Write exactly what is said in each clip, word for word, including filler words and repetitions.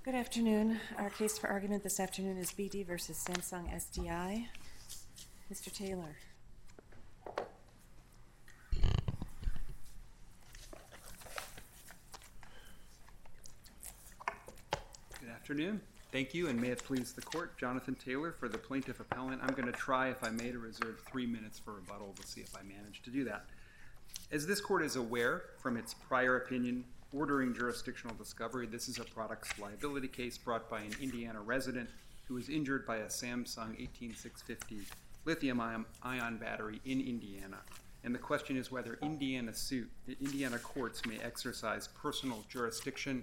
Good afternoon. Our case for argument this afternoon is B D versus Samsung S D I. Mister Taylor. Good afternoon. Thank you, and may it please the court. Jonathan Taylor for the plaintiff appellant. I'm going to try, if I may, to reserve three minutes for rebuttal. We'll see if I manage to do that. As this court is aware from its prior opinion ordering jurisdictional discovery, this is a products liability case brought by an Indiana resident who was injured by a Samsung eighteen six fifty lithium-ion battery in Indiana. And the question is whether Indiana suit, Indiana courts may exercise personal jurisdiction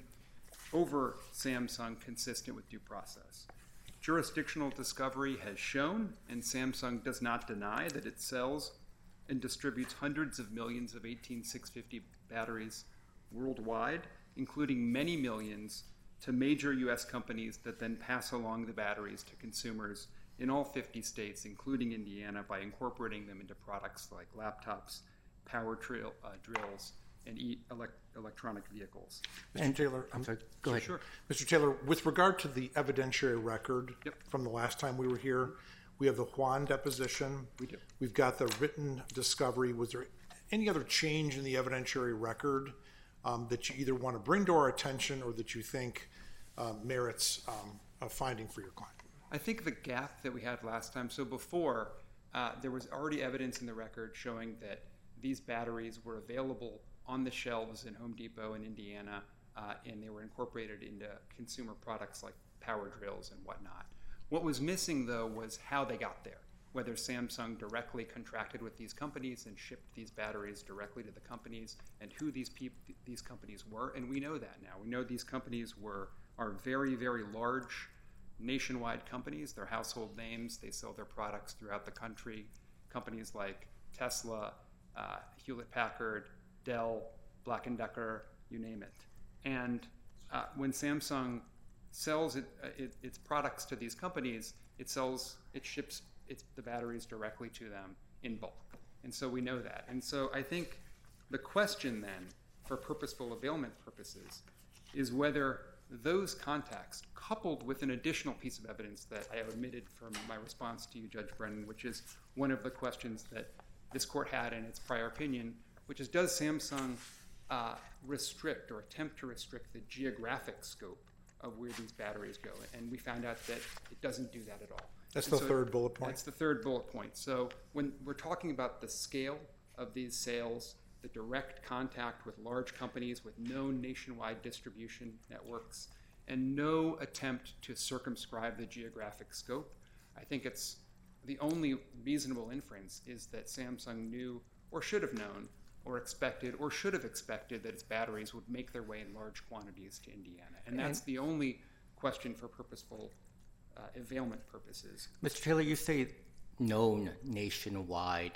over Samsung consistent with due process. Jurisdictional discovery has shown, and Samsung does not deny, that it sells and distributes hundreds of millions of eighteen six fifty batteries worldwide, including many millions to major U S companies that then pass along the batteries to consumers in all fifty states, including Indiana, by incorporating them into products like laptops, power drill, uh, drills, and e- elect- electronic vehicles. Mister Taylor, I'm sorry, go ahead. Sure. Mister Taylor, with regard to the evidentiary record Yep. from the last time we were here, we have the Juan deposition. We do. We've got the written discovery. Was there any other change in the evidentiary record um, that you either want to bring to our attention or that you think uh, merits um, a finding for your client? I think the gap that we had last time, so before, uh, there was already evidence in the record showing that these batteries were available on the shelves in Home Depot in Indiana, uh, and they were incorporated into consumer products like power drills and whatnot. What was missing, though, was how they got there, whether Samsung directly contracted with these companies and shipped these batteries directly to the companies, and who these peop- these companies were, and we know that now. We know these companies were are very, very large nationwide companies. They're household names. They sell their products throughout the country. Companies like Tesla, uh, Hewlett-Packard, Dell, Black and Decker, you name it. And uh, when Samsung sells it, uh, it, its products to these companies, it sells, it ships its, the batteries directly to them in bulk. And so we know that. And so I think the question then, for purposeful availment purposes, is whether those contacts, coupled with an additional piece of evidence that I omitted from my response to you, Judge Brennan, which is one of the questions that this court had in its prior opinion, which is, does Samsung uh, restrict or attempt to restrict the geographic scope of where these batteries go? And we found out that it doesn't do that at all. That's And the so third bullet point. That's the third bullet point. So when we're talking about the scale of these sales, the direct contact with large companies with no nationwide distribution networks, and no attempt to circumscribe the geographic scope, I think it's the only reasonable inference is that Samsung knew or should have known or expected or should have expected that its batteries would make their way in large quantities to Indiana. And that's the only question for purposeful uh, availment purposes. Mister Taylor, you say known nationwide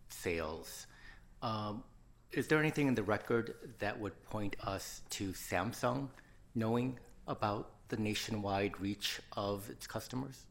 sales. Um, is there anything in the record that would point us to Samsung knowing about the nationwide reach of its customers?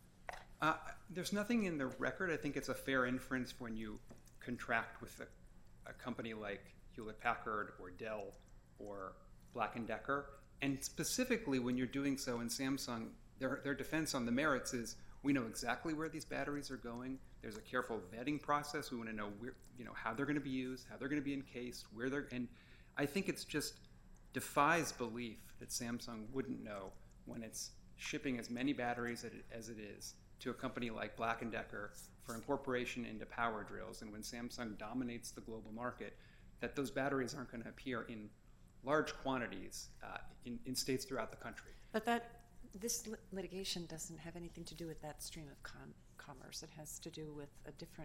Uh, there's nothing in the record. I think it's a fair inference when you contract with a, a company like Hewlett-Packard or Dell or Black and Decker, and specifically when you're doing so in Samsung, their, their defense on the merits is we know exactly where these batteries are going. There's a careful vetting process. We want to know where, you know, how they're going to be used, how they're going to be encased, where they're, and I think it's just defies belief that Samsung wouldn't know when it's shipping as many batteries as it is to a company like Black and Decker for incorporation into power drills, and when Samsung dominates the global market, that those batteries aren't going to appear in large quantities uh, in, in states throughout the country. But that this lit- litigation doesn't have anything to do with that stream of com- commerce. It has to do with a different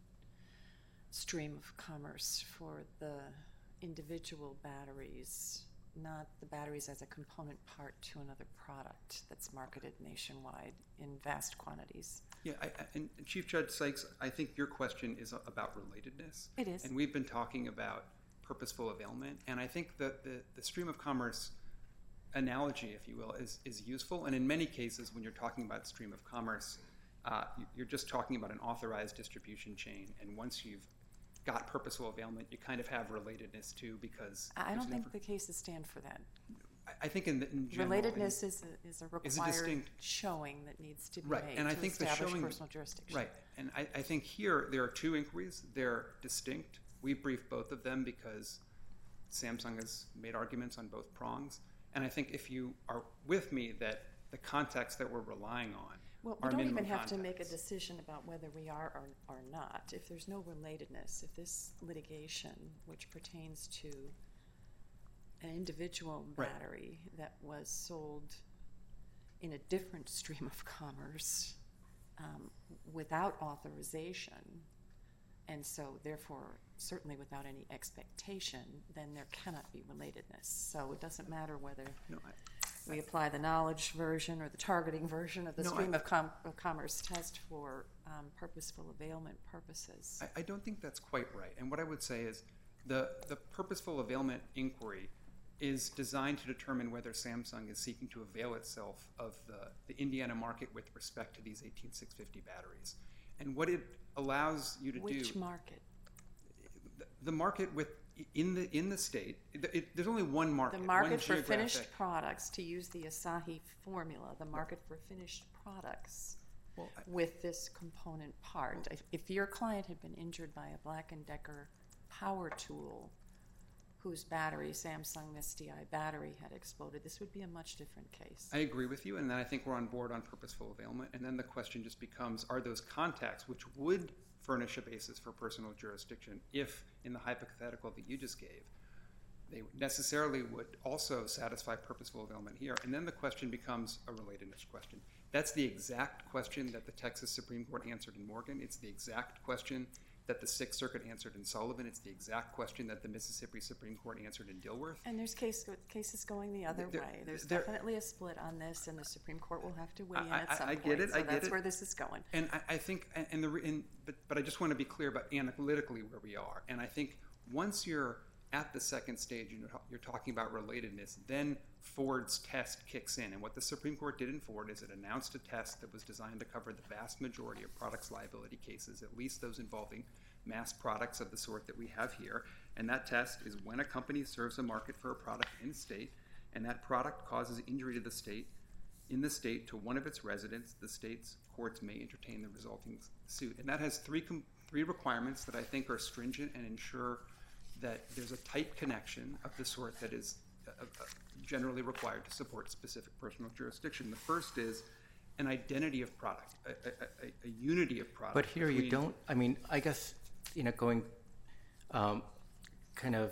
stream of commerce for the individual batteries, not the batteries as a component part to another product that's marketed nationwide in vast quantities. Yeah, I, I, and Chief Judge Sykes, I think your question is about relatedness. It is. And we've been talking about purposeful availment, and I think that the, the stream of commerce analogy, if you will, is, is useful. And in many cases, when you're talking about stream of commerce, uh, you're just talking about an authorized distribution chain, and once you've got purposeful availment, you kind of have relatedness too, because I don't think never... the cases stand for that. I think in, the, in general, Relatedness is a, is a required is a distinct, showing that needs to be right. made and I to think establish the showing, personal jurisdiction. Right, and I, I think here there are two inquiries. They're distinct. We briefed both of them because Samsung has made arguments on both prongs. And I think if you are with me that the context that we're relying on Well, are we don't minimum even have to make a contexts. decision about whether we are or, or not. If there's no relatedness, if this litigation, which pertains to an individual Right. battery that was sold in a different stream of commerce um, without authorization, and so therefore certainly without any expectation, then there cannot be relatedness. So it doesn't matter whether No, I, we apply the knowledge version or the targeting version of the No, stream I- of, com- of commerce test for um, purposeful availment purposes. I, I don't think that's quite right. And what I would say is the, the purposeful availment inquiry is designed to determine whether Samsung is seeking to avail itself of the, the Indiana market with respect to these eighteen six fifty batteries. And what it allows you to Which do... market? The, the market with in the in the state, it, it, there's only one market. The market one for geographic- finished products, to use the Asahi formula, the market for finished products Well, I- with this component part. If, if your client had been injured by a Black and Decker power tool whose battery, Samsung S D I battery, had exploded, this would be a much different case. I agree with you, and then I think we're on board on purposeful availment. And then the question just becomes, are those contacts, which would furnish a basis for personal jurisdiction if, in the hypothetical that you just gave, they necessarily would also satisfy purposeful availment here. And then the question becomes a relatedness question. That's the exact question that the Texas Supreme Court answered in Morgan. It's the exact question that the Sixth Circuit answered in Sullivan. It's the exact question that the Mississippi Supreme Court answered in Dilworth. And there's case, cases going the other There- way. There's there- definitely a split on this, and the Supreme Court will have to weigh in I- at I- some I point. get it, So I get that's it. where this is going. And I, I think, and and the, re- and, but, but I just want to be clear about analytically where we are. And I think once you're at the second stage and you're, ta- you're talking about relatedness, then Ford's test kicks in. And what the Supreme Court did in Ford is it announced a test that was designed to cover the vast majority of products liability cases, at least those involving mass products of the sort that we have here. And that test is when a company serves a market for a product in a state, and that product causes injury to the state, in the state to one of its residents, the state's courts may entertain the resulting suit. And that has three com- three requirements that I think are stringent and ensure that there's a tight connection of the sort that is uh, uh, generally required to support specific personal jurisdiction. The first is an identity of product, a, a, a, a unity of product. But here you between- don't, I mean, I guess, you know, going um, kind of,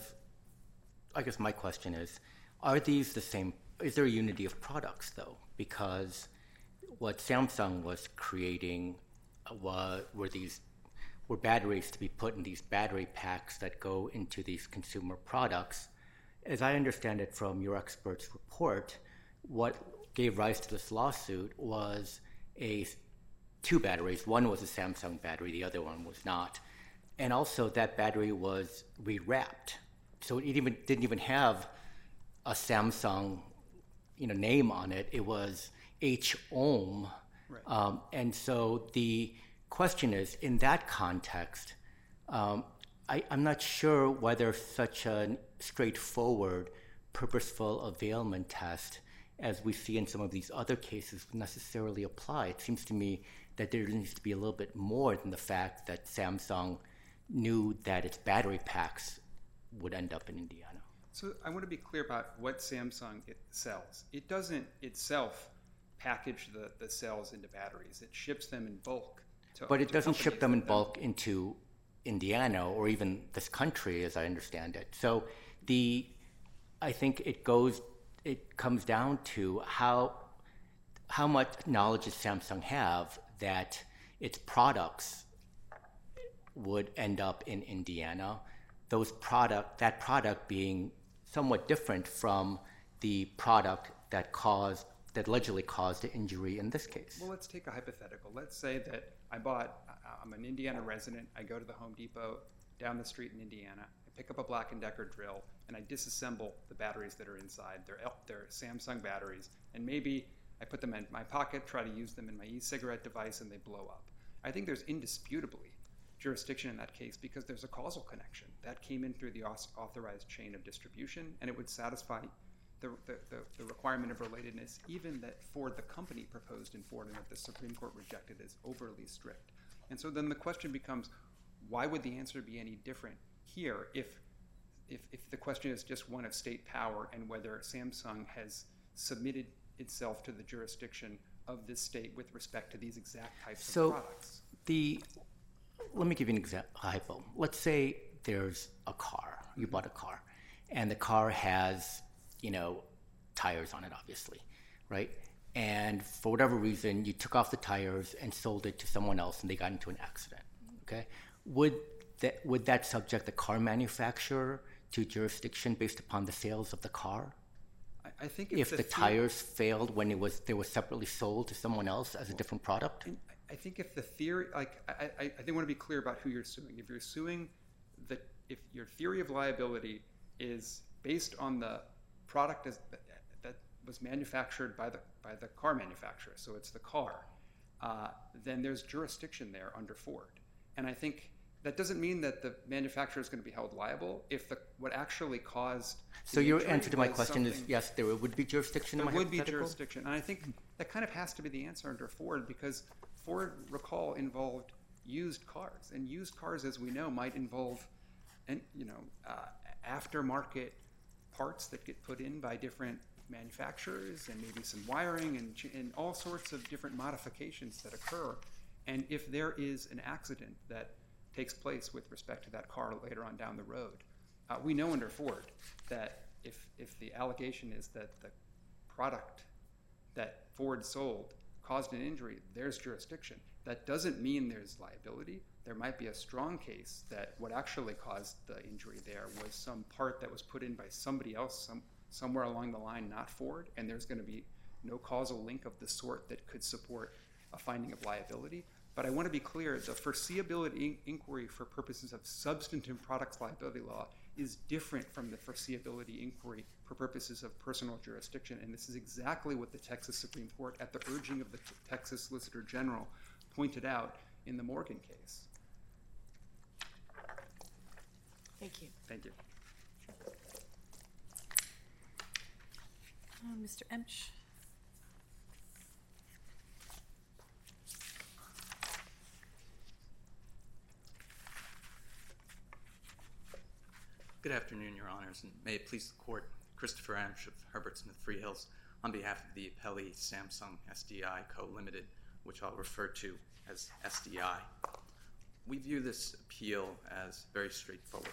I guess my question is, are these the same, is there a unity of products though? Because what Samsung was creating was, were these, were batteries to be put in these battery packs that go into these consumer products. As I understand it from your expert's report, what gave rise to this lawsuit was a two batteries. One was a Samsung battery, the other one was not. And also that battery was rewrapped. So it even didn't even have a Samsung, you know, name on it. It was H Ohm. Right. Um, and so the question is, in that context, um, I, I'm not sure whether such a straightforward purposeful availment test as we see in some of these other cases would necessarily apply. It seems to me that there needs to be a little bit more than the fact that Samsung knew that its battery packs would end up in Indiana. So I want to be clear about what Samsung it sells. It doesn't itself package the, the cells into batteries. It ships them in bulk. To, But it to doesn't ship companies them in that bulk into Indiana or even this country, as I understand it. So the, I think it goes, it comes down to how, how much knowledge does Samsung have that its products would end up in Indiana, those product, that product being somewhat different from the product that caused, that allegedly caused the injury in this case. Well, let's take a hypothetical. Let's say that I bought, I'm an Indiana resident, I go to the Home Depot down the street in Indiana, I pick up a Black and Decker drill, and I disassemble the batteries that are inside. They're, they're Samsung batteries, and maybe I put them in my pocket, try to use them in my e-cigarette device, and they blow up. I think there's indisputably jurisdiction in that case because there's a causal connection. That came in through the authorized chain of distribution, and it would satisfy the, the, the, the requirement of relatedness, even that Ford, the company, proposed in Ford and that the Supreme Court rejected as overly strict. And so then the question becomes, why would the answer be any different here if, if, if the question is just one of state power and whether Samsung has submitted itself to the jurisdiction of this state with respect to these exact types so of products? The, let me give you an example, a hypo. Let's say there's a car. You bought a car, and the car has, you know, tires on it, obviously, right? And for whatever reason, you took off the tires and sold it to someone else, and they got into an accident, okay? Would that, would that subject the car manufacturer to jurisdiction based upon the sales of the car? I, I think If the, the the tires failed when it was they were separately sold to someone else as a different product? I think if the theory, like, I, I, I think I want to be clear about who you're suing. If you're suing, the, if your theory of liability is based on the product as, that, that was manufactured by the by the car manufacturer, so it's the car, uh, then there's jurisdiction there under Ford. And I think that doesn't mean that the manufacturer is going to be held liable if the what actually caused. So your injury answer to my was question is something- yes, there would be jurisdiction in There my would be hypothetical? jurisdiction, and I think that kind of has to be the answer under Ford because Ford, recall, involved used cars, and used cars, as we know, might involve, and you know, uh, aftermarket parts that get put in by different manufacturers, and maybe some wiring and ch- and all sorts of different modifications that occur. And if there is an accident that takes place with respect to that car later on down the road, uh, we know under Ford that if if the allegation is that the product that Ford sold caused an injury, there's jurisdiction. That doesn't mean there's liability. There might be a strong case that what actually caused the injury there was some part that was put in by somebody else some, somewhere along the line, not Ford, and there's going to be no causal link of the sort that could support a finding of liability. But I want to be clear, the foreseeability in- inquiry for purposes of substantive products liability law is different from the foreseeability inquiry for purposes of personal jurisdiction. And this is exactly what the Texas Supreme Court, at the urging of the t- Texas Solicitor General, pointed out in the Morgan case. Thank you. Thank you. Uh, Mister Emsch. Good afternoon, Your Honors, and may it please the Court, Christopher Emsch of Herbert Smith Freehills, on behalf of the appellee Samsung S D I Co. Limited, which I'll refer to as S D I. We view this appeal as very straightforward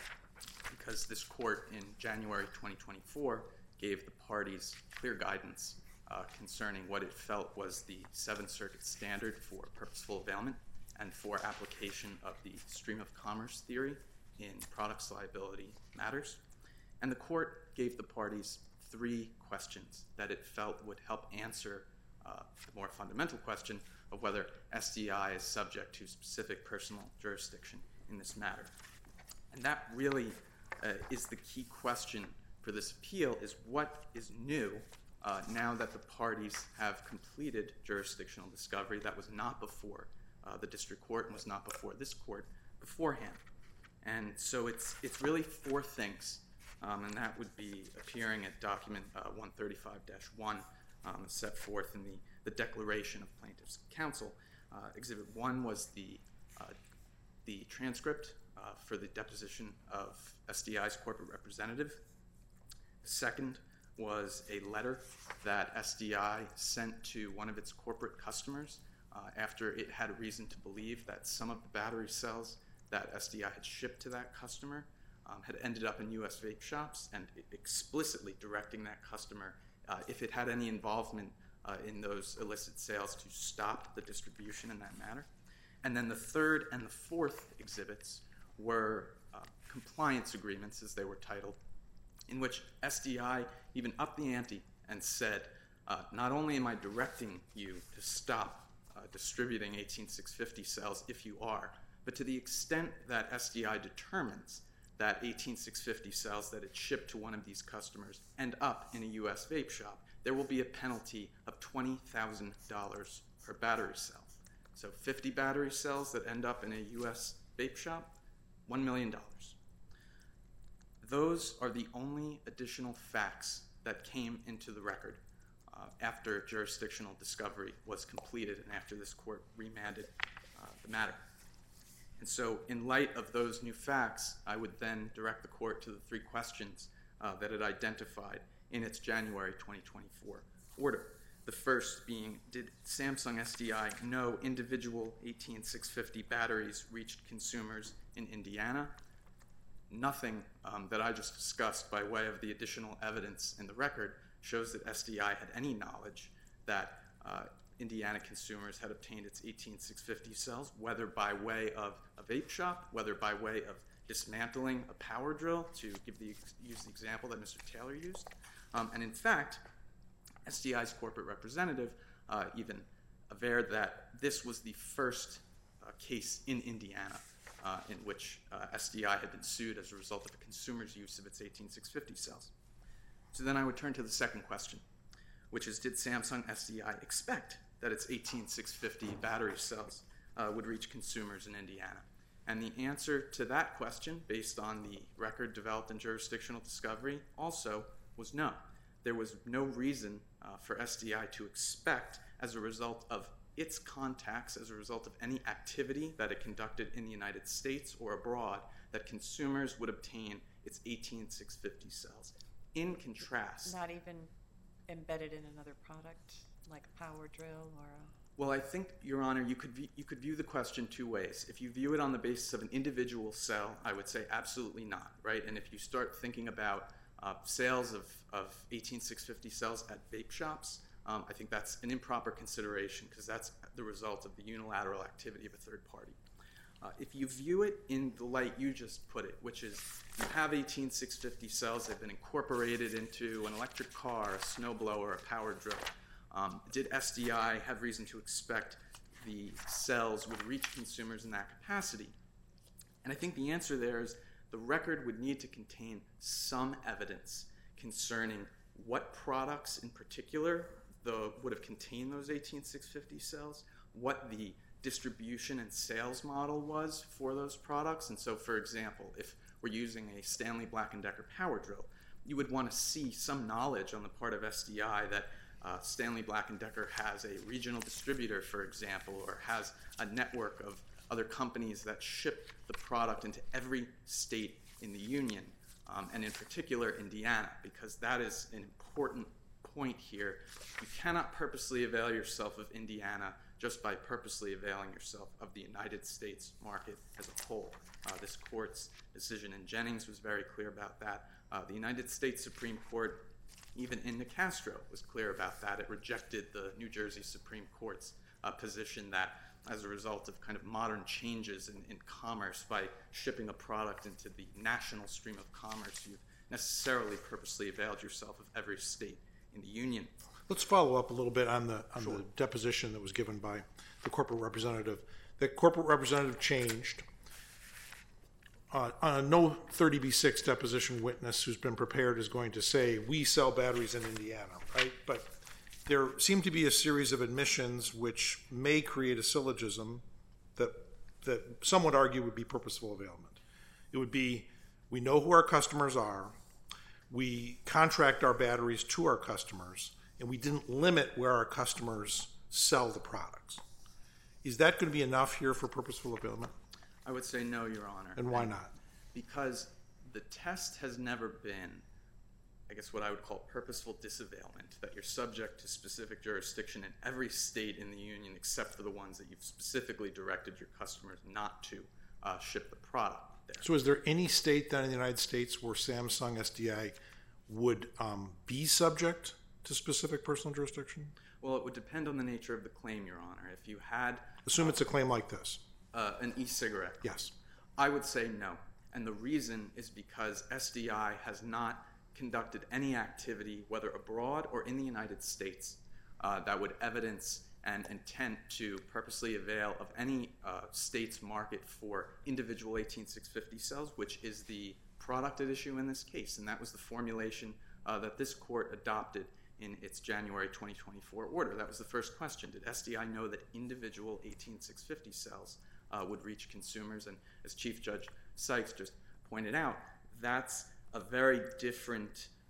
because this Court in January twenty twenty-four gave the parties clear guidance uh, concerning what it felt was the Seventh Circuit standard for purposeful availment and for application of the stream of commerce theory in products liability matters. And the Court gave the parties three questions that it felt would help answer uh, the more fundamental question of whether S D I is subject to specific personal jurisdiction in this matter. And that really uh, is the key question for this appeal, is what is new uh, now that the parties have completed jurisdictional discovery that was not before uh, the district court and was not before this court beforehand. And so it's it's really four things, um, and that would be appearing at document uh, one thirty-five dash one, um, set forth in the, the Declaration of Plaintiffs' Counsel. Uh, exhibit one was the, uh, the transcript uh, for the deposition of S D I's corporate representative. The second was a letter that S D I sent to one of its corporate customers uh, after it had a reason to believe that some of the battery cells that S D I had shipped to that customer um, had ended up in U S vape shops, and explicitly directing that customer, uh, if it had any involvement uh, in those illicit sales, to stop the distribution in that matter. And then the third and the fourth exhibits were uh, compliance agreements, as they were titled, in which S D I even upped the ante and said, uh, not only am I directing you to stop uh, distributing eighteen six fifty cells if you are, but to the extent that S D I determines that eighteen six fifty cells that it shipped to one of these customers end up in a U S vape shop, there will be a penalty of twenty thousand dollars per battery cell. So fifty battery cells that end up in a U S vape shop, one million dollars. Those are the only additional facts that came into the record uh, after jurisdictional discovery was completed and after this court remanded uh, the matter. And so in light of those new facts, I would then direct the court to the three questions uh, that it identified in its January twenty twenty-four order. The first being, did Samsung S D I know individual eighteen six fifty batteries reached consumers in Indiana? Nothing um, that I just discussed by way of the additional evidence in the record shows that S D I had any knowledge that uh, Indiana consumers had obtained its eighteen six fifty cells, whether by way of a vape shop, whether by way of dismantling a power drill, to give the use the example that Mister Taylor used. Um, and in fact, S D I's corporate representative uh, even averred that this was the first uh, case in Indiana uh, in which uh, S D I had been sued as a result of a consumer's use of its eighteen six fifty cells. So then I would turn to the second question, which is, did Samsung S D I expect that its eighteen six fifty battery cells uh, would reach consumers in Indiana? And the answer to that question, based on the record developed in jurisdictional discovery, also was no. There was no reason uh, for S D I to expect, as a result of its contacts, as a result of any activity that it conducted in the United States or abroad, that consumers would obtain its eighteen six fifty cells. In contrast... Not even embedded in another product, like a power drill or a... Well, I think, Your Honor, you could view, you could view the question two ways. If you view it on the basis of an individual cell, I would say absolutely not, right? And if you start thinking about uh, sales of, of eighteen six fifty cells at vape shops, um, I think that's an improper consideration because that's the result of the unilateral activity of a third party. Uh, if you view it in the light you just put it, which is you have eighteen six fifty cells, they've been incorporated into an electric car, a snowblower, a power drill. Um, did S D I have reason to expect the cells would reach consumers in that capacity? And I think the answer there is the record would need to contain some evidence concerning what products in particular the, would have contained those eighteen six fifty cells, what the distribution and sales model was for those products. And so, for example, if we're using a Stanley Black and Decker power drill, you would want to see some knowledge on the part of S D I that Uh, Stanley Black and Decker has a regional distributor, for example, or has a network of other companies that ship the product into every state in the union, um, and in particular Indiana, because that is an important point here. You cannot purposely avail yourself of Indiana just by purposely availing yourself of the United States market as a whole. Uh, this court's decision in Jennings was very clear about that. Uh, the United States Supreme Court, even in Nicastro, was clear about that. It rejected the New Jersey Supreme Court's uh, position that as a result of kind of modern changes in, in commerce, by shipping a product into the national stream of commerce, you've necessarily purposely availed yourself of every state in the union. Let's follow up a little bit on the on Sure. the deposition that was given by the corporate representative. The corporate representative changed. Uh, uh, no thirty B six deposition witness who's been prepared is going to say, we sell batteries in Indiana, right? But there seem to be a series of admissions which may create a syllogism that, that some would argue would be purposeful availment. It would be, we know who our customers are, we contract our batteries to our customers, and we didn't limit where our customers sell the products. Is that going to be enough here for purposeful availment? I would say no, Your Honor. And why not? Because the test has never been, I guess what I would call purposeful disavailment, that you're subject to specific jurisdiction in every state in the union except for the ones that you've specifically directed your customers not to uh, ship the product there. So is there any state then in the United States where Samsung S D I would um, be subject to specific personal jurisdiction? Well, it would depend on the nature of the claim, Your Honor. If you had... Assume it's a claim like this. Uh, an e-cigarette. Yes. I would say no. And the reason is because S D I has not conducted any activity, whether abroad or in the United States, uh, that would evidence an intent to purposely avail of any uh, state's market for individual eighteen six fifty cells, which is the product at issue in this case. And that was the formulation uh, that this court adopted in its January twenty twenty-four order. That was the first question. Did S D I know that individual eighteen six fifty cells Uh, would reach consumers? And as Chief Judge Sykes just pointed out, that's a very different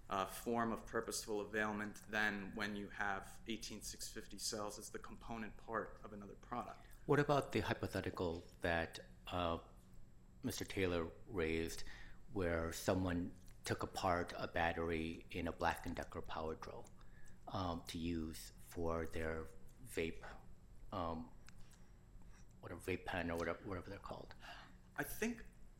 uh, form of purposeful availment than when you have eighteen six fifty cells as the component part of another product. What about the hypothetical that uh, Mister Taylor raised, where someone took apart a battery in a Black and Decker power drill um, to use for their vape, um, whatever vape pen or whatever, whatever they're called? I think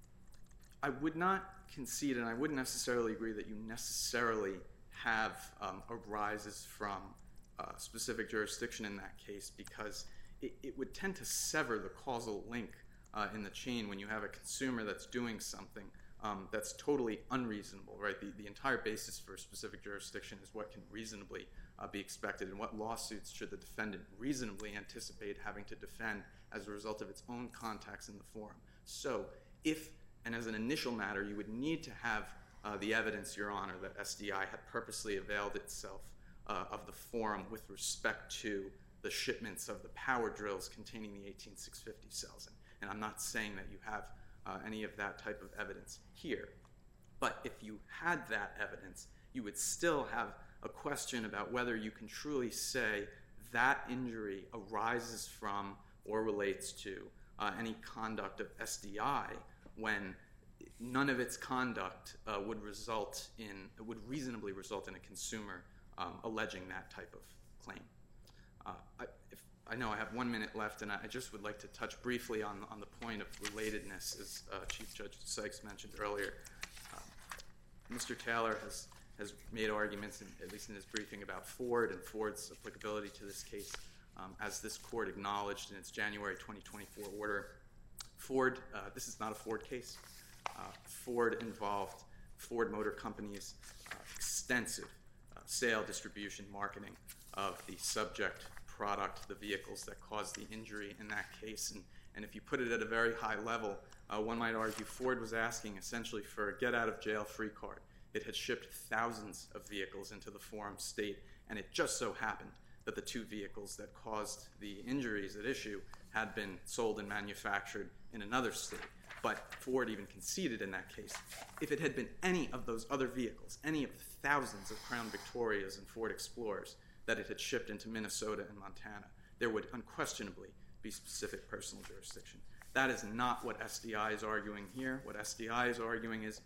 I would not concede, and I wouldn't necessarily agree that you necessarily have um, arises from uh, specific jurisdiction in that case, because it, it would tend to sever the causal link uh, in the chain when you have a consumer that's doing something um, that's totally unreasonable, right? The, the entire basis for specific jurisdiction is what can reasonably uh, be expected, and what lawsuits should the defendant reasonably anticipate having to defend as a result of its own contacts in the forum. So if, and as an initial matter, you would need to have uh, the evidence, Your Honor, that S D I had purposely availed itself uh, of the forum with respect to the shipments of the power drills containing the eighteen six fifty cells. And, and I'm not saying that you have uh, any of that type of evidence here. But if you had that evidence, you would still have a question about whether you can truly say that injury arises from or relates to uh, any conduct of S D I when none of its conduct uh, would result in, would reasonably result in a consumer um, alleging that type of claim. Uh, I, if, I know I have one minute left, and I, I just would like to touch briefly on, on the point of relatedness, as uh, Chief Judge Sykes mentioned earlier. Uh, Mister Taylor has, has made arguments, in, at least in his briefing, about Ford and Ford's applicability to this case. Um, as this court acknowledged in its January twenty twenty-four order, Ford, uh, this is not a Ford case. Uh, Ford involved Ford Motor Company's uh, extensive uh, sale, distribution, marketing of the subject product, the vehicles that caused the injury in that case. And, and if you put it at a very high level, uh, one might argue Ford was asking essentially for a get-out-of-jail-free card. It had shipped thousands of vehicles into the forum state, and it just so happened that the two vehicles that caused the injuries at issue had been sold and manufactured in another state. But Ford even conceded in that case, if it had been any of those other vehicles, any of the thousands of Crown Victorias and Ford Explorers that it had shipped into Minnesota and Montana, there would unquestionably be specific personal jurisdiction. That is not what S D I is arguing here. What S D I is arguing is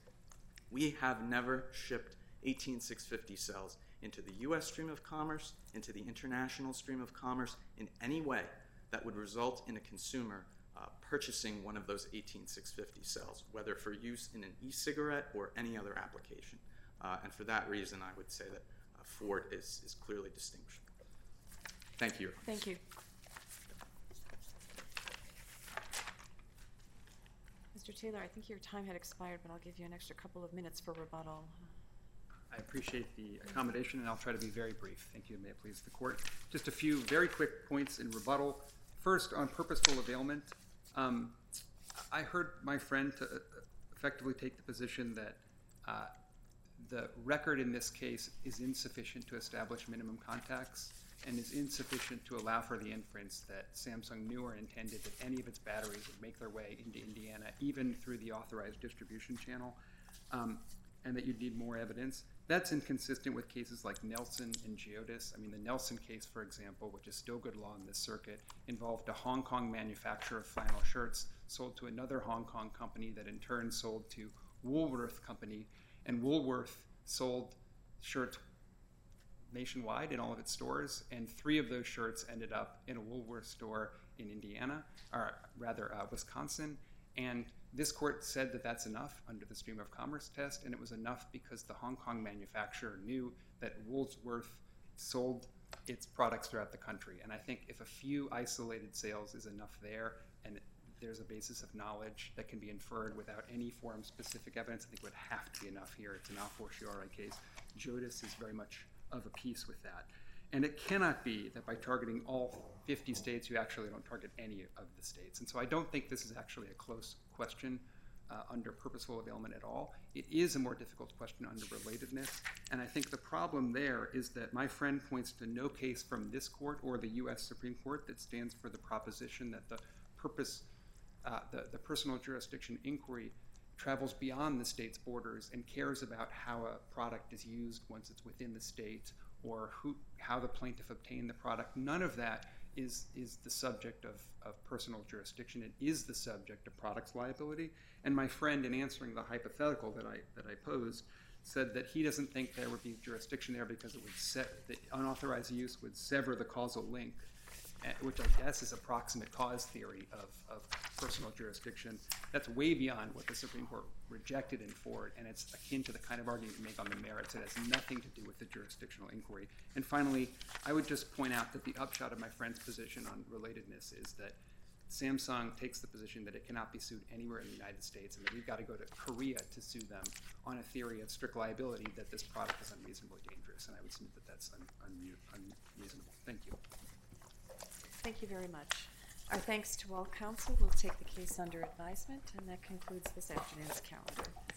we have never shipped eighteen six fifty cells into the U S stream of commerce, into the international stream of commerce in any way that would result in a consumer uh, purchasing one of those eighteen six fifty cells, whether for use in an e-cigarette or any other application. Uh, and for that reason, I would say that uh, Ford is, is clearly distinguishable. Thank you. Thank you. Mister Taylor, I think your time had expired, but I'll give you an extra couple of minutes for rebuttal. I appreciate the accommodation, and I'll try to be very brief. Thank you, and may it please the court. Just a few very quick points in rebuttal. First, on purposeful availment, um, I heard my friend to effectively take the position that uh, the record in this case is insufficient to establish minimum contacts and is insufficient to allow for the inference that Samsung knew or intended that any of its batteries would make their way into Indiana, even through the authorized distribution channel, um, and that you'd need more evidence. That's inconsistent with cases like Nelson and Geodis. I mean, the Nelson case, for example, which is still good law in this circuit, involved a Hong Kong manufacturer of flannel shirts sold to another Hong Kong company that in turn sold to Woolworth Company, and Woolworth sold shirts nationwide in all of its stores, and three of those shirts ended up in a Woolworth store in Indiana, or rather uh, Wisconsin, and this court said that that's enough under the stream of commerce test, and it was enough because the Hong Kong manufacturer knew that Woolworth sold its products throughout the country. And I think if a few isolated sales is enough there, and there's a basis of knowledge that can be inferred without any forum-specific evidence, I think it would have to be enough here. It's an a fortiori case. Geodis is very much of a piece with that. And it cannot be that by targeting all fifty states, you actually don't target any of the states. And so I don't think this is actually a close question uh, under purposeful availment at all. It is a more difficult question under relatedness. And I think the problem there is that my friend points to no case from this court or the U S Supreme Court that stands for the proposition that the purpose, uh, the, the personal jurisdiction inquiry travels beyond the state's borders and cares about how a product is used once it's within the state, or who, how the plaintiff obtained the product. None of that is, is the subject of, of personal jurisdiction. It is the subject of products liability. And my friend, in answering the hypothetical that I, that I posed, said that he doesn't think there would be jurisdiction there because it would set, the unauthorized use would sever the causal link, which I guess is a proximate cause theory of, of personal jurisdiction. That's way beyond what the Supreme Court rejected in Ford, and it's akin to the kind of argument you make on the merits. It has nothing to do with the jurisdictional inquiry. And finally, I would just point out that the upshot of my friend's position on relatedness is that Samsung takes the position that it cannot be sued anywhere in the United States, and that we've got to go to Korea to sue them on a theory of strict liability that this product is unreasonably dangerous. And I would submit that that's un- un- unreasonable. Thank you. Thank you very much. Our thanks to all counsel. We'll take the case under advisement, and that concludes this afternoon's calendar.